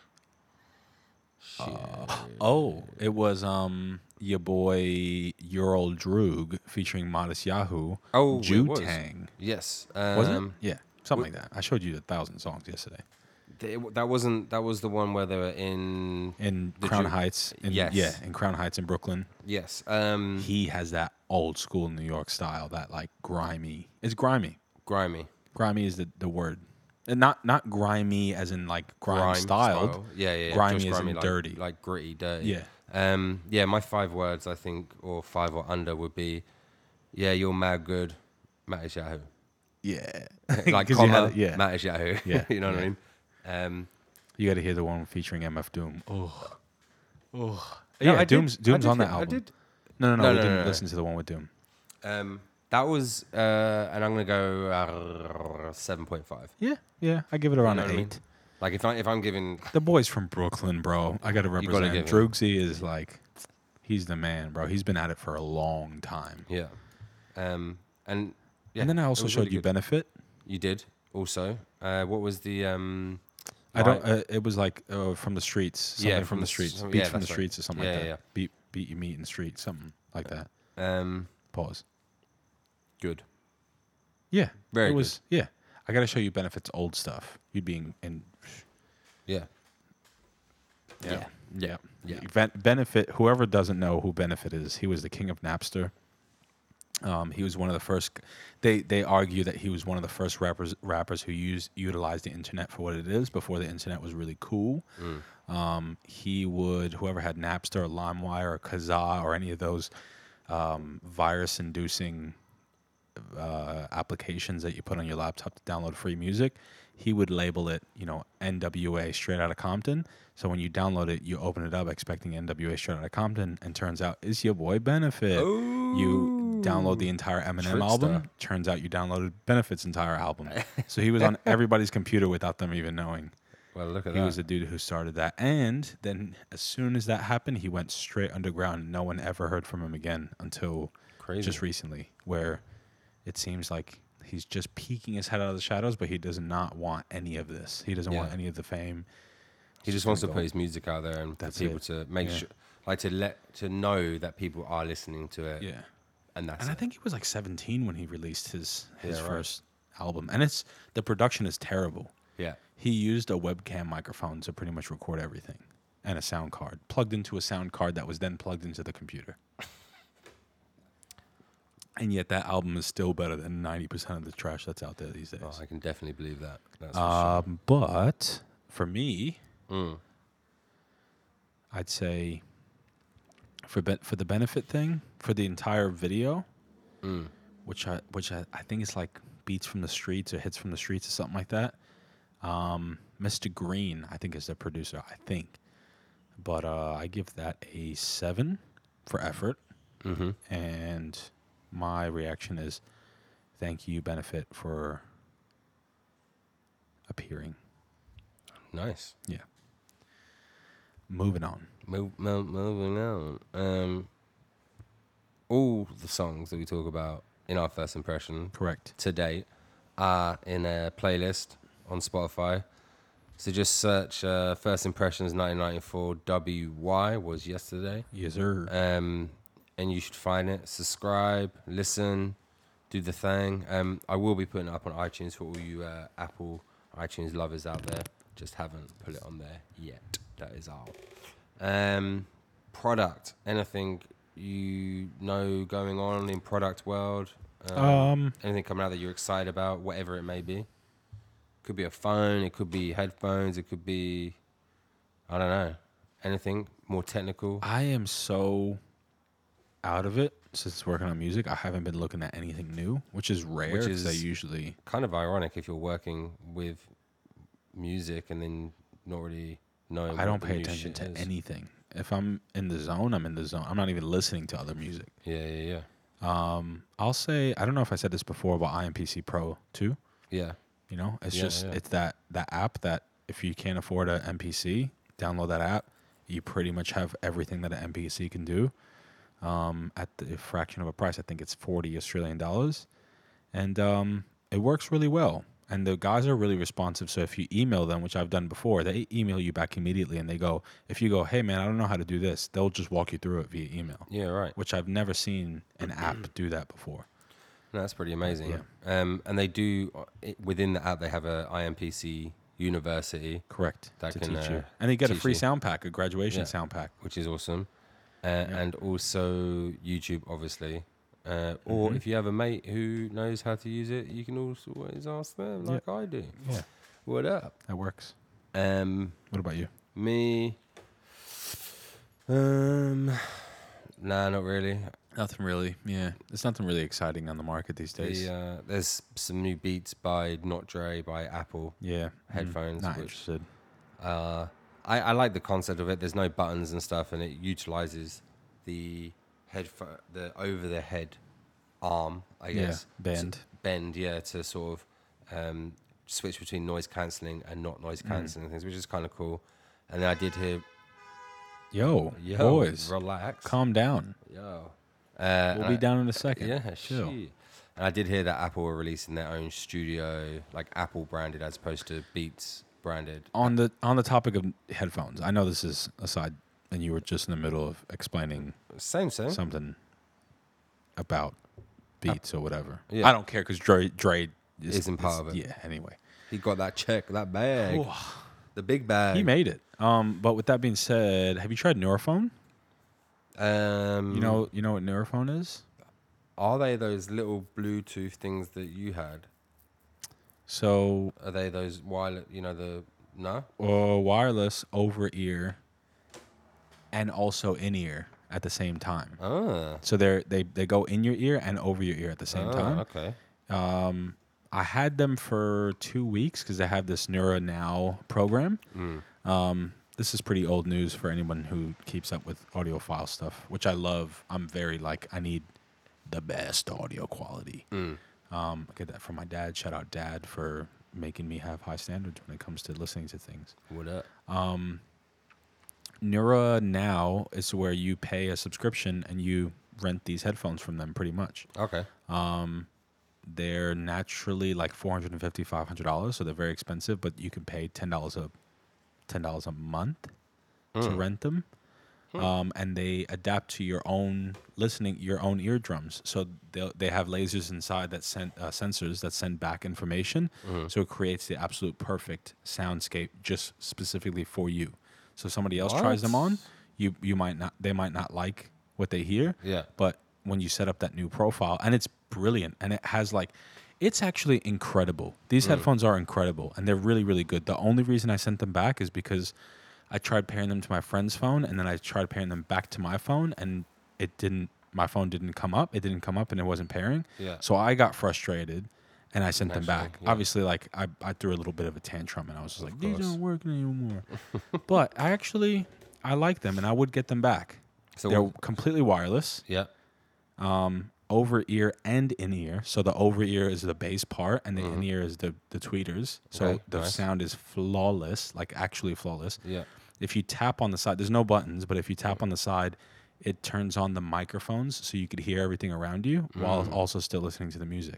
Shit. Oh, it was um your boy Ural Droog featuring Modest Yahoo. Oh, it was. Jutang. Yes. Was it? Um, Yeah, something like that. I showed you a thousand songs yesterday. th- that wasn't. That was the one where they were in. In The Crown Ju- Heights. In, Yes. Yeah, in Crown Heights in Brooklyn. Yes. Um, He has that old school New York style, that like grimy. It's grimy. grimy. Grimy is the, the word. And not not grimy as in like grime, Grime styled. style. Yeah, yeah. yeah. Grimy Just as in grimy, like, dirty. like gritty, dirty. Yeah. Um, yeah. My five words, I think, or five or under, would be, yeah, you're mad good, Matt is Yahoo. Yeah. Like 'Cause you comma, had it- yeah. Matt is Yahoo. Yeah, you know what I yeah. mean? Um, You got to hear the one featuring M F Doom. Oh. Oh. no, Yeah, I did- Doom's I Doom's did on that hear- I album. did. No, no, no, No, we no, didn't no, no. listen to the one with Doom. Um, that was, uh, and I'm gonna go uh, seven point five. Yeah, yeah. I give it around know an what I eight. mean? Like if I if I'm giving, The boy's from Brooklyn, bro. I got to gotta represent. give him- Droogsy is like, he's the man, bro. He's been at it for a long time. yeah, um, and yeah, and then I it also was showed really you good. Benefit. You did also. Uh, what was the um? I don't. live- Uh, it was like uh, from the streets. Something Yeah, from, from the the streets. s- Beats yeah, from the that's right. streets or something Yeah, like yeah, that. yeah. Beat beat you meet in the street, something like that. Um, Pause. good. Yeah, Very it was. Yeah, I got to show you Benefit's old stuff. You'd be in. in Yeah. yeah, yeah, Yeah. Ben- Benefit. Whoever doesn't know who Benefit is, he was the king of Napster. Um, he was one of the first. They they argue that he was one of the first rappers rappers who used utilized the internet for what it is before the internet was really cool. Mm. Um, he would whoever had Napster or LimeWire or Kazaa or any of those um, virus-inducing uh, applications that you put on your laptop to download free music. He would label it, you know, N W A straight out of Compton. So when you download it, you open it up expecting N W A straight out of Compton, and turns out it's your boy Benefit. You download the entire Eminem Trickster. album. Turns out you downloaded Benefit's entire album. So he was on everybody's computer without them even knowing. Well, look at He that. was the dude who started that. And then as soon as that happened, he went straight underground. No one ever heard from him again until Crazy. just recently, where it seems like he's just peeking his head out of the shadows, but he does not want any of this. He doesn't want Yeah. any of the fame. He He's just wants to gonna put go- his music out there and for That's people it. to make Yeah. sure, like to let to know that people are listening to it. Yeah. And that's And I it. think he was like seventeen when he released his his Yeah, right. first album. And it's the production is terrible. Yeah. He used a webcam microphone to pretty much record everything, and a sound card plugged into a sound card that was then plugged into the computer. And yet that album is still better than ninety percent of the trash that's out there these days. Oh, I can definitely believe that. That's for Um, but for me, sure. Mm. I'd say for be- for the Benefit thing, for the entire video, Mm. which I which I, I think is like beats from the streets or hits from the streets or something like that. Um, Mister Green, I think, is the producer. I think, but uh, I give that a seven for effort, Mm-hmm. and my reaction is, thank you, Benefit, for appearing. Nice. Yeah. Moving on. Move, move, moving on. Um, all the songs that we talk about in our first impression Correct. to date are in a playlist on Spotify. So just search uh, First Impressions nineteen ninety-four W Y was yesterday. Yes, sir. Um, and you should find it. Subscribe, listen, do the thing. Um, I will be putting it up on iTunes for all you uh, Apple iTunes lovers out there. Just haven't put it on there yet. That is all. Um, product. Anything you know going on in product world? Um, Um, anything coming out that you're excited about, whatever it may be. Could be a phone. It could be headphones. It could be, I don't know, anything more technical. I am so out of it since working on music. I haven't been looking at anything new, which is rare. Which Because I is- usually Kind of ironic if you're working with music and then not really knowing. I what don't the pay new attention shit to is. anything. If I'm in the zone, I'm in the zone. I'm not even listening to other music. Yeah, yeah, yeah, Um, I'll say I don't know if I said this before about I M P C Pro two. yeah. You know, it's Yeah, just yeah. it's that that app that if you can't afford a M P C, download that app. You pretty much have everything that an M P C can do. Um, at the fraction of a price, I think it's forty Australian dollars, and um, it works really well. And the guys are really responsive. So if you email them, which I've done before, they email you back immediately, and they go, if you go, hey man, I don't know how to do this, they'll just walk you through it via email. Yeah, right. Which I've never seen an app do that before. No, that's pretty amazing. Yeah. Um, and they do uh, it, within the app. They have a I M P C University, Correct. That to can, teach uh, you, and you get a teach free you. sound pack, a graduation Yeah. sound pack. which is awesome, uh, and also YouTube, obviously. Uh, or Mhm. if you have a mate who knows how to use it, you can also always ask them, like I do. Yeah, What up? that works. Um, What about you? me. Um, nah, not really. Nothing really. Yeah, there's nothing really exciting on the market these days. The, uh, there's some new beats by Not Dre by Apple. yeah, mm, headphones, Not which- interested. Uh, I, I like the concept of it. There's no buttons and stuff, and it utilizes the headphone, the over the head arm, I Yeah, guess. bend. To bend, yeah, to sort of um, switch between noise cancelling and not Mm. noise cancelling things, which is kind of cool. And then I did hear, Yo, yo, boys, relax, calm down. yo. Uh, We'll and be I- down in a second. Yeah, chill. shit. And I did hear that Apple were releasing their own studio, like Apple branded as opposed to Beats branded. On the on the topic of headphones, I know this is aside, and you were just in the middle of explaining Same, same. something about Beats or whatever. Yeah. I don't care because Dre Dre is, Isn't part is- of it. Yeah. Anyway, He got that check, that bag, the big bag. he made it. Um, but with that being said, have you tried Neurophone? Um, You know, you know what Neurophone is? are they those little Bluetooth things that you had? So, Are they those wireless? You know the no. uh, wireless over ear, and also in ear at the same time. Ah. So they're they they go in your ear and over your ear at the same ah, time. Okay. Um, I had them for two weeks because I have this Neuro Now program. Mm. Um, this is pretty old news for anyone who keeps up with audiophile stuff, which I love. I'm very like I need the best audio quality. Mm. Um, I get that from my dad. Shout out dad for making me have high standards when it comes to listening to things. What up? Um, Neura Now is where you pay a subscription and you rent these headphones from them pretty much. Okay. Um, they're naturally like four hundred fifty dollars, five hundred dollars, so they're very expensive, but you can pay ten dollars a ten dollars a month to Mm. rent them. Um, and they adapt to your own listening, your own eardrums. So they they have lasers inside that send uh, sensors that send back information. Mm. So it creates the absolute perfect soundscape just specifically for you. So if somebody else tries them What? on, you you might not they might not like what they hear. Yeah. But when you set up that new profile, and it's brilliant, and it has like, it's actually incredible. These headphones are incredible, and they're really really good. The only reason I sent them back is because I tried pairing them to my friend's phone, and then I tried pairing them back to my phone, and it didn't. My phone didn't come up. It didn't come up, and it wasn't pairing. Yeah. So I got frustrated, and I sent them Naturally, back. yeah. Obviously, like I, I threw a little bit of a tantrum, and I was just like, "These course. aren't working anymore." But I actually I like them, and I would get them back. So They're what- completely wireless, yeah. um, over ear and in ear. So the over ear is the bass part, and the Mhm. in ear is the the tweeters. So Okay, the nice. sound is flawless, like actually flawless. Yeah. If you tap on the side, there's no buttons, but if you tap on the side, it turns on the microphones so you could hear everything around you while Mm. also still listening to the music.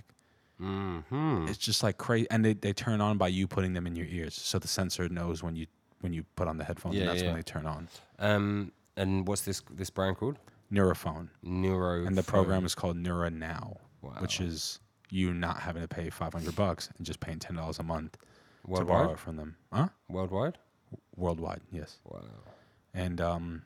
Hmm. It's just like crazy, and they, they turn on by you putting them in your ears, so the sensor knows when you when you put on the headphones, Yeah, and that's yeah. when they turn on. Um. And what's this this brand called? Neurophone, Neuro. and the program is called Neura Now, Wow. which is you not having to pay five hundred bucks and just paying ten dollars a month to worldwide. borrow it from them, huh? Worldwide. Worldwide, yes. Wow. And um,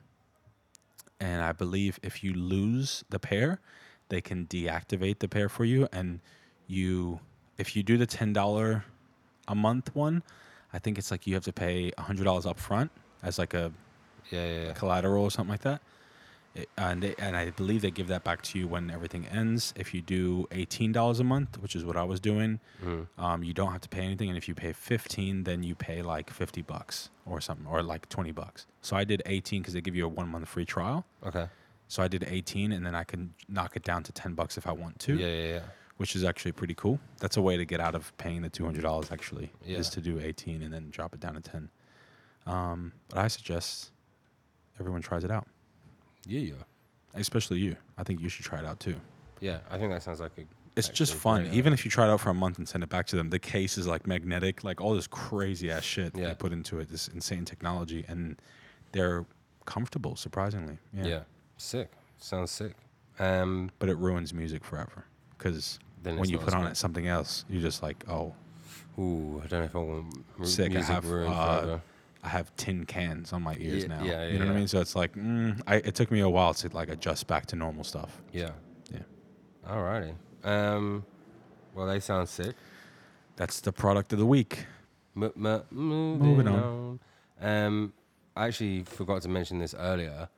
and I believe if you lose the pair, they can deactivate the pair for you. And you, if you do the ten dollar a month one, I think it's like you have to pay a hundred dollars up front as like a Yeah. Yeah. yeah. collateral or something like that. It, and they, and I believe they give that back to you when everything ends. If you do eighteen dollars a month, which is what I was doing, Mm. um, you don't have to pay anything. And if you pay fifteen, then you pay like fifty bucks or something, or like twenty bucks. So I did eighteen because they give you a one month free trial. Okay. So I did eighteen, and then I can knock it down to ten bucks if I want to, Yeah. Yeah. Yeah. which is actually pretty cool. That's a way to get out of paying the two hundred dollars actually, Yeah. is to do eighteen and then drop it down to ten. Um, but I suggest everyone tries it out, Yeah. Yeah. especially you. I think you should try it out too. Yeah. I think that sounds like a. It's just actually fun. great, Even uh, if you try it out for a month and send it back to them, the case is like magnetic, like all this crazy ass shit Yeah. they put into it, this insane technology, and they're comfortable, surprisingly. Yeah. Yeah. Sick. Sounds sick. Um. But it ruins music forever because Then when it's you not put as on good. it something else, you're just like, oh, Ooh. I don't know if I want ru- sick. I music have ruined uh, forever. I have tin cans on my ears Yeah, now. yeah, you know what I yeah. mean? So it's like, mm, I, it took me a while to like adjust back to normal stuff. Yeah. Yeah. Alrighty. Um. Well, they sound sick. That's the product of the week. M- m- moving, Moving on. Um, I actually forgot to mention this earlier.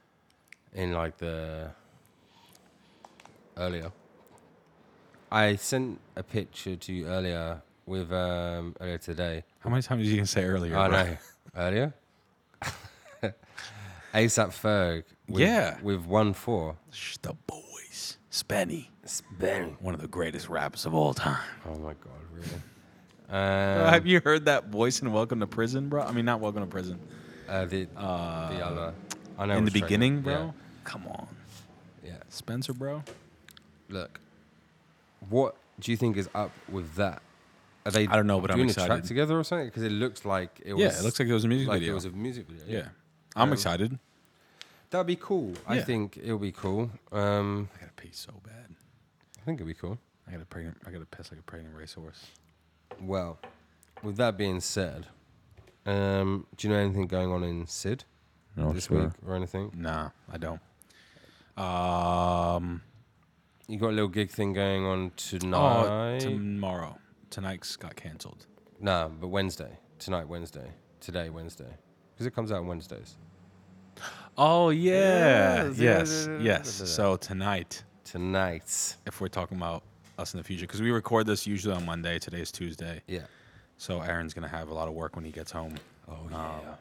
In like the earlier, I sent a picture to you earlier with um earlier today. How many times you can say earlier? Oh bro? no, earlier. ASAP Ferg. With, Yeah. with one four. Shh, the boys. Spenny. Spenny. One of the greatest rappers of all time. Oh my god, really? Bro, Um, have you heard that voice in Welcome to Prison, bro? I mean, not Welcome to Prison. uh, the Uh, the other. I know in the which track. beginning, bro? Yeah. Come on. Yeah. Spencer, bro? Look, what do you think is up with that? Are they? I don't know, but I'm doing a track excited. together or something? Because it looks like it was. Yeah, it looks like it was a music like video. it was a music video. yeah. I'm Um, excited. That'd be cool. I Yeah. think it'll be cool. Um, I gotta pee so bad. I think it'd be cool. I got a pregnant. I got to piss like a pregnant racehorse. Well, with that being said, um, do you know anything going on in Sid No, this sure. week or anything? Nah, I don't. Um. You got a little gig thing going on Oh, tonight? tomorrow. Tonight's got cancelled. No, but Wednesday. Tonight, Wednesday. Today, Wednesday. Because it comes out on Wednesdays. Oh yeah. Yeah, Yes. yeah, Yes. yeah. So tonight, Tonight. if we're talking about us in the future, because we record this usually on Monday. Today's Tuesday. Yeah. So Aaron's gonna have a lot of work when he gets home. Oh, Um, yeah.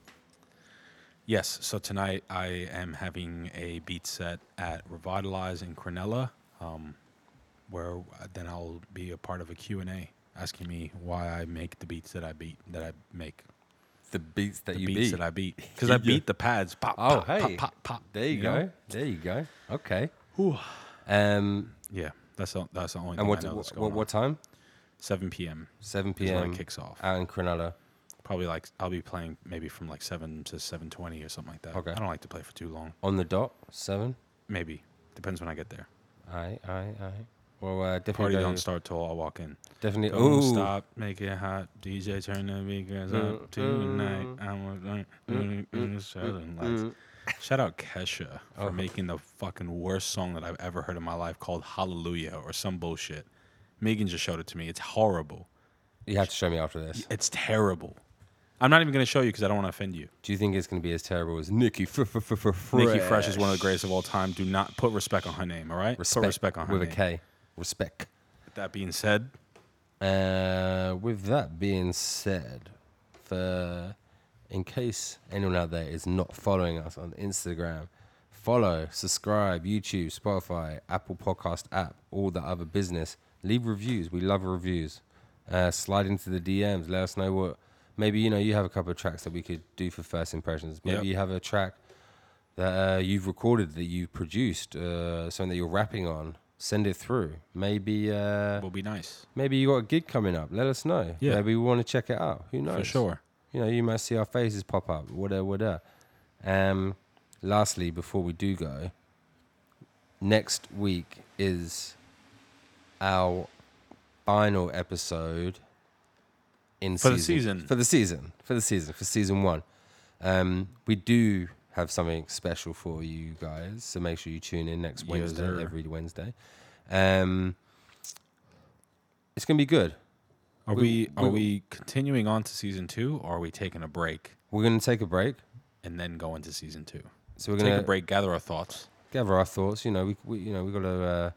Yes. So tonight I am having a beat set at Revitalize in Cronulla, um, where then I'll be a part of a Q and A asking me why I make the beats that I beat that I make. The beats that The you beats beat. that I beat because I Yeah. beat the pads. Pop, Oh, pop, hey. pop, pop, pop. There you, go. know? There you go. Okay. Whew. Um, Yeah, that's the, that's the only thing and what, I know what, that's going what, on. what time? seven p.m. seven is when p.m. it kicks off. out in Cronulla. Probably like I'll be playing maybe from like seven to seven twenty or something like that. Okay. I don't like to play for too long. On the dot, seven. Maybe depends when I get there. Aye, aye, aye. Well, uh, definitely. Party go- don't start till I walk in. Definitely. Don't Ooh. stop, make it hot. D J turn the speakers up tonight. I'm a southern lights. Shout out Kesha for Oh. making the fucking worst song that I've ever heard in my life called Hallelujah or some bullshit. Megan just showed it to me. It's horrible. You have to show me after this. It's terrible. I'm not even going to show you because I don't want to offend you. Do you think it's going to be as terrible as Nikki Fresh? Nikki Fresh is one of the greatest of all time. Do not put respect on her name, all right? Respect, Put respect on her with name. a K. Respect. With that being said, Uh, with that being said, for in case anyone out there is not following us on Instagram, follow, subscribe, YouTube, Spotify, Apple Podcast app, all the other business. Leave reviews. We love reviews. Uh, slide into the D Ms. Let us know what. Maybe you know you have a couple of tracks that we could do for first impressions. Maybe Yep. you have a track that uh, you've recorded, that you've produced, uh, something that you're rapping on. Send it through. Maybe uh, will be nice. maybe you got a gig coming up. Let us know. Yeah. Maybe we want to check it out. Who knows? For sure. You know, you might see our faces pop up. Whatever, whatever. Um, lastly, before we do go, next week is our final episode in For the season, season. For the season. For the season. For season one. Um, we do have something special for you guys, so make sure you tune in next Yes, Wednesday, sir. every Wednesday. Um, it's gonna be good. Are We- we, are we- we continuing on to season two, or are we taking a break We're gonna take a break, and then go into season two? so we're Take gonna a break, gather our thoughts. gather our thoughts. You know, we, we you know we got to uh,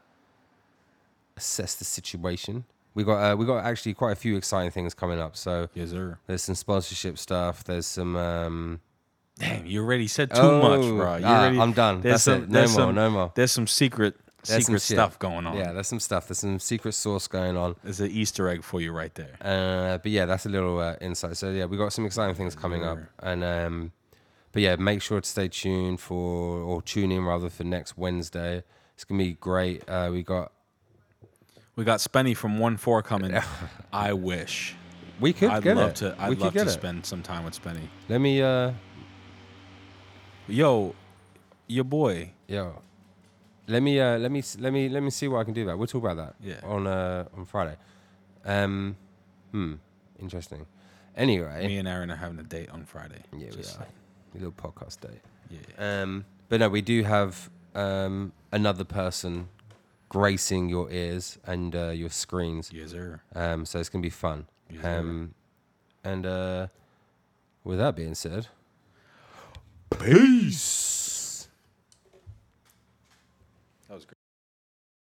assess the situation. We got uh, we got actually quite a few exciting things coming up. So Yes, sir. there's some sponsorship stuff. There's some. Um, Damn, you already said too oh, much, bro. You ah, already, I'm done. there's That's some- it. No there's more. some- no more. There's some secret There's some secret shit. stuff going on. Yeah, there's some stuff. There's some secret sauce going on. There's an Easter egg for you right there. Uh, but yeah, that's a little uh, insight. So yeah, we got some exciting things coming up, Sure. and um, but yeah, make sure to stay tuned for or tune in rather for next Wednesday. It's gonna be great. Uh, we got We got Spenny from one four coming. I wish. we could I'd get love it. to. I'd we could love get to it. spend some time with Spenny. Let me uh, Yo, your boy. yo, let me uh, let me s- let me let me see what I can do about. We'll talk about that. Yeah. On uh on Friday. Um, hmm, interesting. Anyway, Me and Aaron are having a date on Friday. yeah, we Just are. like- A little podcast day. Yeah. Um, but no, we do have um, another person gracing your ears and uh, your screens. Yes, sir. Um, so it's gonna be fun. Yes, sir. Um, and uh, with that being said, Peace.